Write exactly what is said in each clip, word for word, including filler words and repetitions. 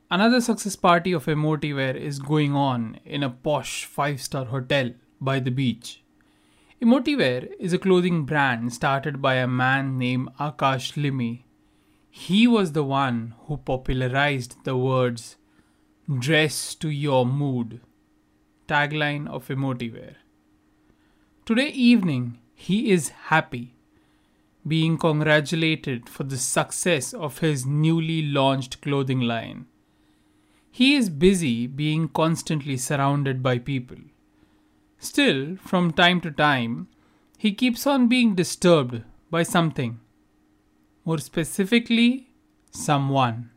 Another success party of Emotiware is going on in a posh five star hotel by the beach. Emotiware is a clothing brand started by a man named Akash Limi. He was the one who popularized the words "dress to your mood" tagline of Emotiware. Today evening, he is happy, being congratulated for the success of his newly launched clothing line. He is busy being constantly surrounded by people. Still, from time to time, he keeps on being disturbed by something. More specifically, someone.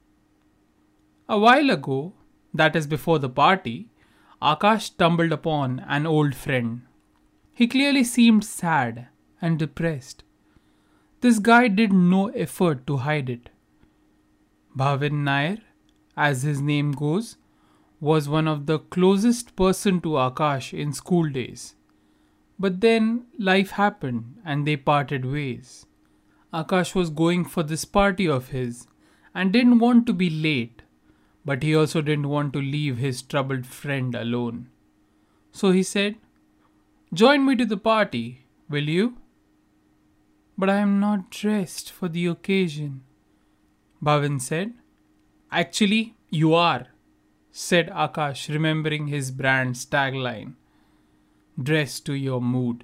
A while ago, that is before the party, Akash stumbled upon an old friend. He clearly seemed sad and depressed. This guy did no effort to hide it. Bhavin Nair, as his name goes, was one of the closest person to Akash in school days. But then life happened and they parted ways. Akash was going for this party of his and didn't want to be late, but he also didn't want to leave his troubled friend alone. So he said, "Join me to the party, will you?" "But I am not dressed for the occasion," Bhavin said. "Actually, you are," said Akash, remembering his brand's tagline, "Dress to your mood."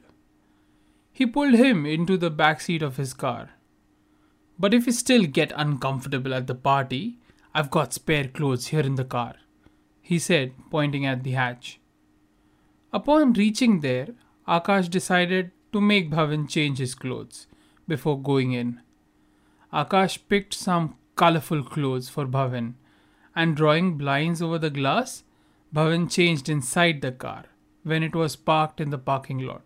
He pulled him into the backseat of his car. "But if you still get uncomfortable at the party, I've got spare clothes here in the car," he said, pointing at the hatch. Upon reaching there, Akash decided to make Bhavin change his clothes before going in. Akash picked some colorful clothes for Bhavin, and drawing blinds over the glass, Bhavin changed inside the car when it was parked in the parking lot.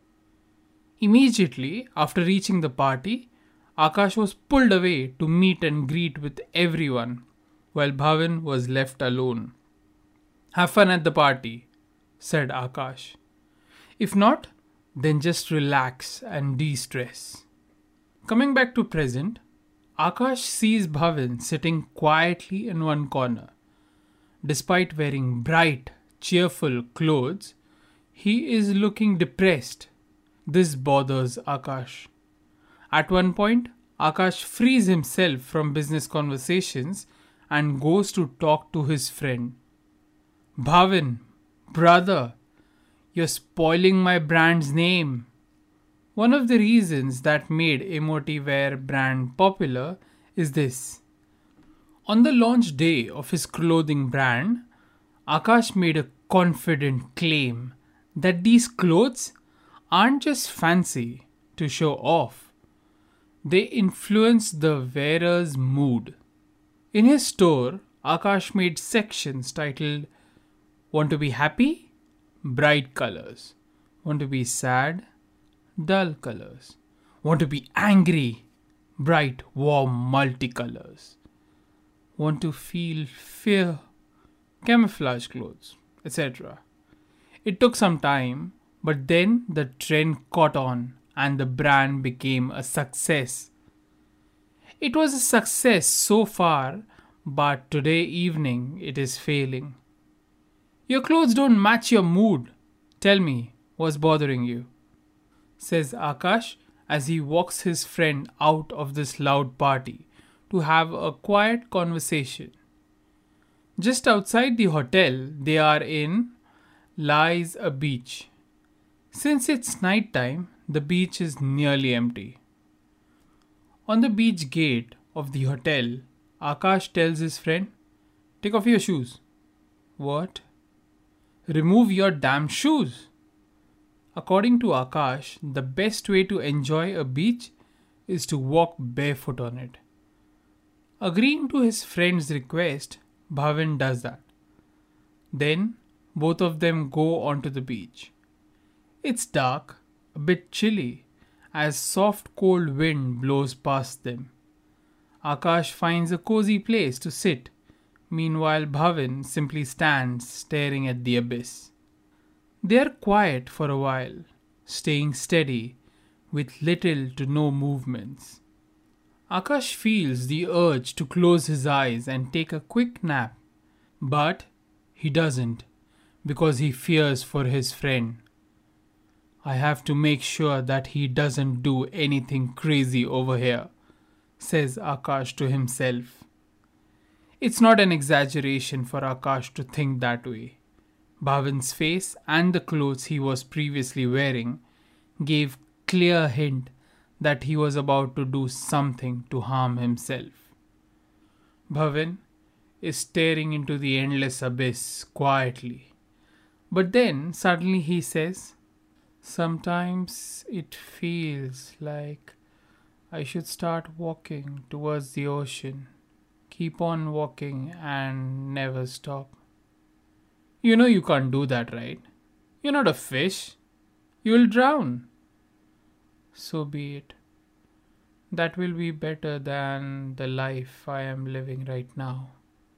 Immediately after reaching the party, Akash was pulled away to meet and greet with everyone, while Bhavin was left alone. "Have fun at the party," said Akash. "If not, then just relax and de-stress." Coming back to present, Akash sees Bhavin sitting quietly in one corner. Despite wearing bright, cheerful clothes, he is looking depressed. This bothers Akash. At one point, Akash frees himself from business conversations and goes to talk to his friend. "Bhavin, brother, you're spoiling my brand's name." One of the reasons that made Emotiware brand popular is this. On the launch day of his clothing brand, Akash made a confident claim that these clothes aren't just fancy to show off. They influence the wearer's mood. In his store, Akash made sections titled "Want to be happy? Bright colors. Want to be sad? Dull colors. Want to be angry? Bright, warm multicolors. Want to feel fear? Camouflage clothes, et cetera" It took some time, but then the trend caught on and the brand became a success. It was a success so far, but today evening it is failing. "Your clothes don't match your mood. Tell me, what's bothering you?" says Akash as he walks his friend out of this loud party to have a quiet conversation. Just outside the hotel they are in lies a beach. Since it's night time, the beach is nearly empty. On the beach gate of the hotel, Akash tells his friend, "Take off your shoes." "What?" "Remove your damn shoes." According to Akash, the best way to enjoy a beach is to walk barefoot on it. Agreeing to his friend's request, Bhavin does that. Then, both of them go onto the beach. It's dark, a bit chilly, as soft cold wind blows past them. Akash finds a cozy place to sit. Meanwhile, Bhavin simply stands staring at the abyss. They are quiet for a while, staying steady with little to no movements. Akash feels the urge to close his eyes and take a quick nap, But he doesn't, because he fears for his friend. I have to make sure that he doesn't do anything crazy over here, says Akash to himself. It's not an exaggeration for Akash to think that way. Bhavin's face and the clothes he was previously wearing gave clear hint that he was about to do something to harm himself. Bhavin is staring into the endless abyss quietly. But then suddenly he says, "Sometimes it feels like I should start walking towards the ocean. Keep on walking and never stop." You know you can't do that, right? You're not a fish. You will drown. So be it. That will be better than the life I am living right now.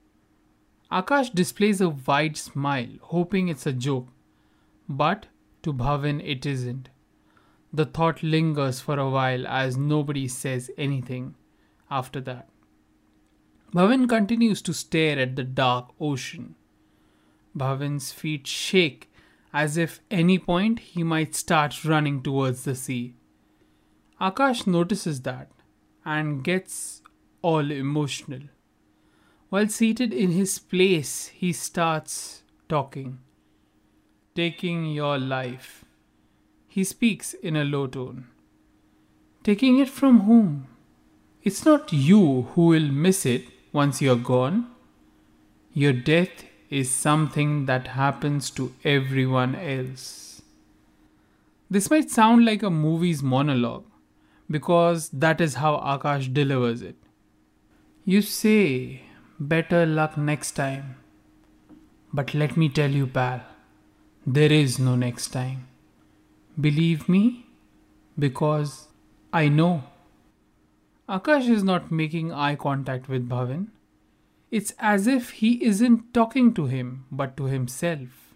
Akash displays a wide smile, hoping it's a joke. But to Bhavin it isn't. The thought lingers for a while as nobody says anything after that. Bhavin continues to stare at the dark ocean. Bhavin's feet shake as if any point he might start running towards the sea. Akash notices that and gets all emotional. While seated in his place, he starts talking. "Taking your life." He speaks in a low tone. "Taking it from whom? It's not you who will miss it once you're gone. Your death is something that happens to everyone else." This might sound like a movie's monologue, because that is how Akash delivers it. You say, "Better luck next time." But let me tell you, pal, there is no next time. Believe me, because I know. Akash is not making eye contact with Bhavin. It's as if he isn't talking to him, but to himself.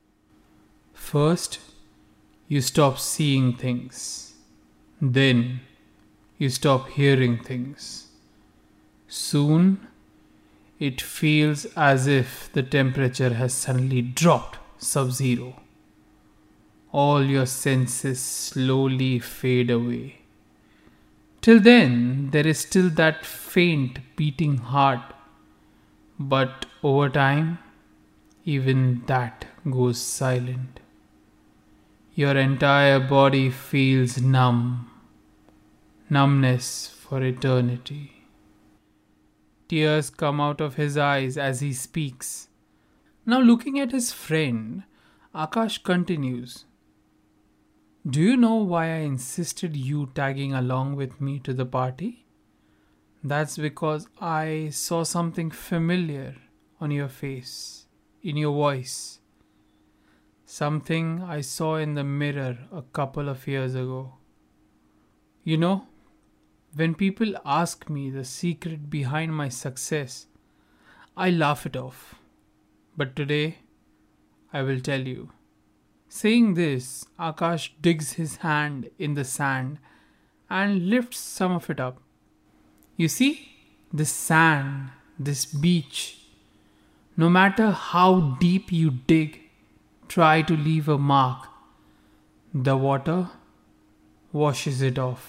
First, you stop seeing things. Then, you stop hearing things. Soon, it feels as if the temperature has suddenly dropped sub-zero. All your senses slowly fade away. Till then, there is still that faint beating heart. But over time, even that goes silent. Your entire body feels numb. Numbness for eternity. Tears come out of his eyes as he speaks. Now looking at his friend, Akash continues. "Do you know why I insisted you tagging along with me to the party? That's because I saw something familiar on your face, in your voice. Something I saw in the mirror a couple of years ago. You know, when people ask me the secret behind my success, I laugh it off. But today, I will tell you." Saying this, Akash digs his hand in the sand and lifts some of it up. You see, this sand, this beach, no matter how deep you dig, try to leave a mark, the water washes it off.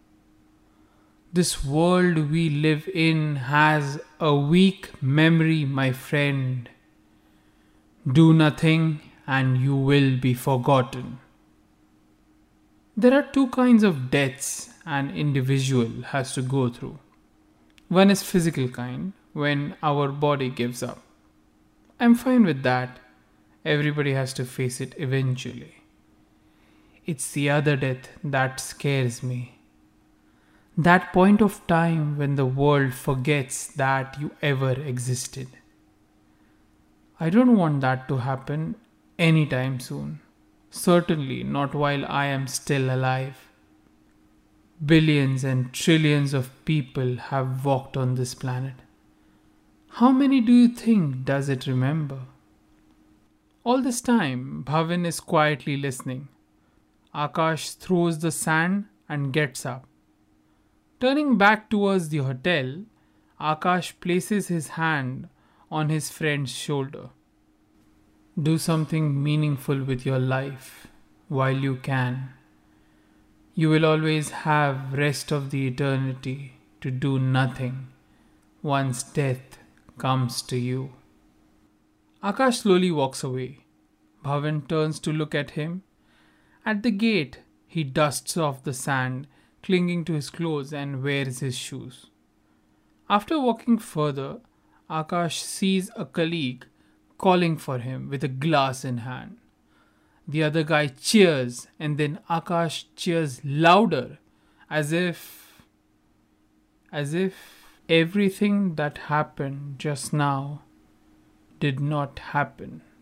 This world we live in has a weak memory, my friend. Do nothing and you will be forgotten. There are two kinds of deaths an individual has to go through. One is physical kind, when our body gives up. I'm fine with that. Everybody has to face it eventually. It's the other death that scares me. That point of time when the world forgets that you ever existed. I don't want that to happen anytime soon. Certainly not while I am still alive. Billions and trillions of people have walked on this planet. How many do you think does it remember? All this time, Bhavin is quietly listening. Akash throws the sand and gets up. Turning back towards the hotel, Akash places his hand on his friend's shoulder. Do something meaningful with your life while you can. You will always have rest of the eternity to do nothing once death comes to you. Akash slowly walks away. Bhavan turns to look at him. At the gate, he dusts off the sand clinging to his clothes and wears his shoes. After walking further, Akash sees a colleague calling for him with a glass in hand. The other guy cheers, and then Akash cheers louder, as if as if everything that happened just now did not happen.